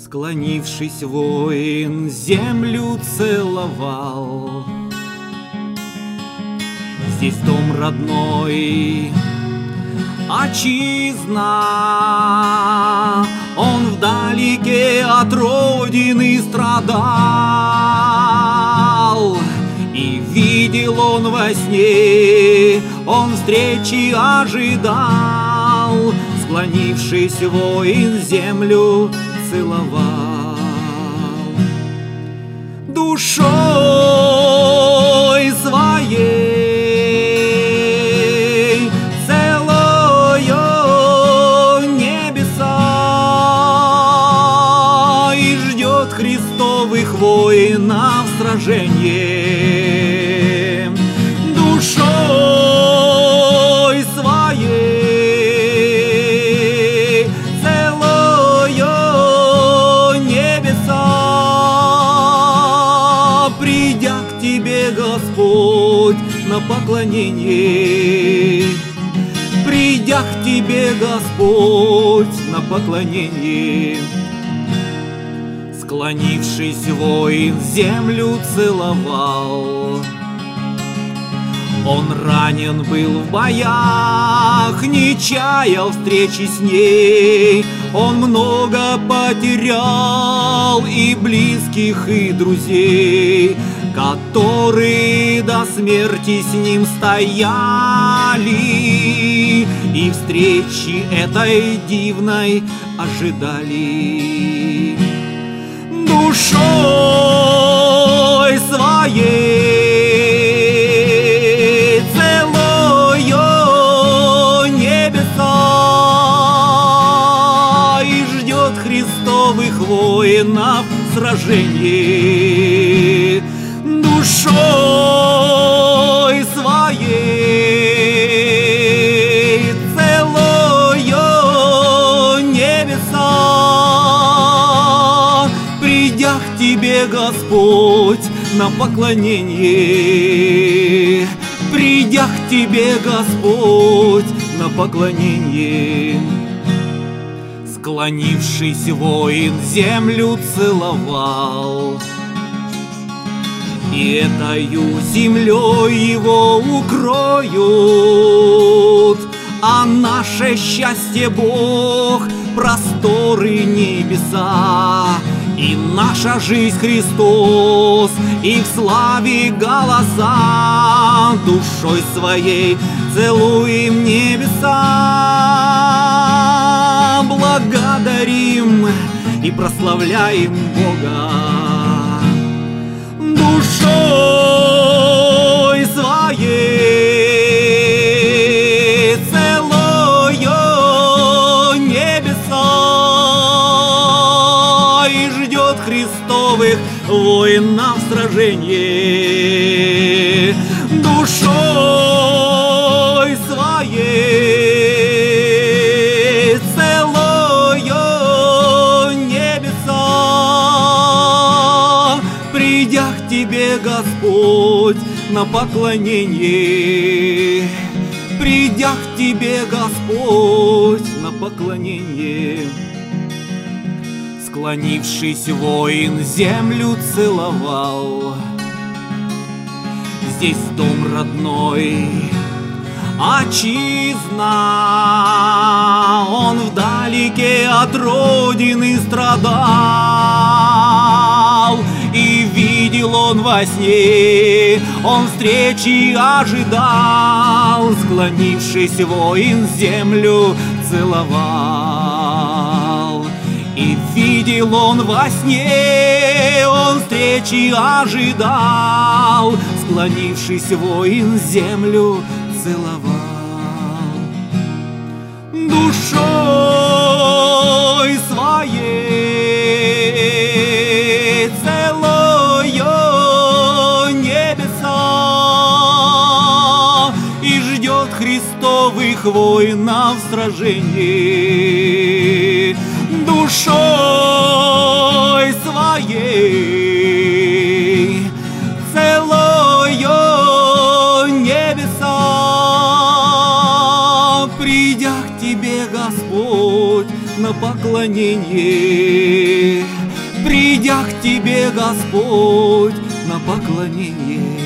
Склонившись, воин землю целовал. Здесь дом родной, отчизна. Он вдалеке от родины страдал, и видел он во сне, он встречи ожидал. Склонившись, воин землю целовал. Душой своей целую небеса, и ждет Христовых воинов сражение. Душой своей целую небеса, придя к тебе, Господь, на поклонение. Придя к тебе, Господь, на поклонение. Склонившись, воин землю целовал. Он ранен был в боях, не чаял встречи с ней. Он много потерял и близких, и друзей, которые до смерти с ним стояли и встречи этой дивной ожидали. Душой своей целую небеса, и ждет Христовых воинов сражение. Душой своей целую небеса, придя к тебе, Господь, на поклонение. Придя к тебе, Господь, на поклонение. Склонившись, воин землю целовал, и этою землей его укроют. А наше счастье Бог, просторы небеса, и наша жизнь Христос, и в славе голоса. Душой своей целуем небеса, благодарим и прославляем Бога. Душой своей целую небеса, и ждет Христовых воинов сражение. Душой своей целую небеса, придя к тебе, Господь, на поклонение. Придя к тебе, Господь, на поклонение. Склонившись, воин землю целовал. Здесь дом родной, отчизна. Он вдалеке от родины страдал, и видел он во сне, он встречи ожидал. Склонившись, воин землю целовал, и видел он во сне, он встречи ожидал. Склонившись, воин землю целовал. Душой своей целую небеса, и ждет Христовых воинов сражение. Душой своей целую небеса, придя к тебе, Господь, на поклонение. я к тебе, Господь, на поклонение.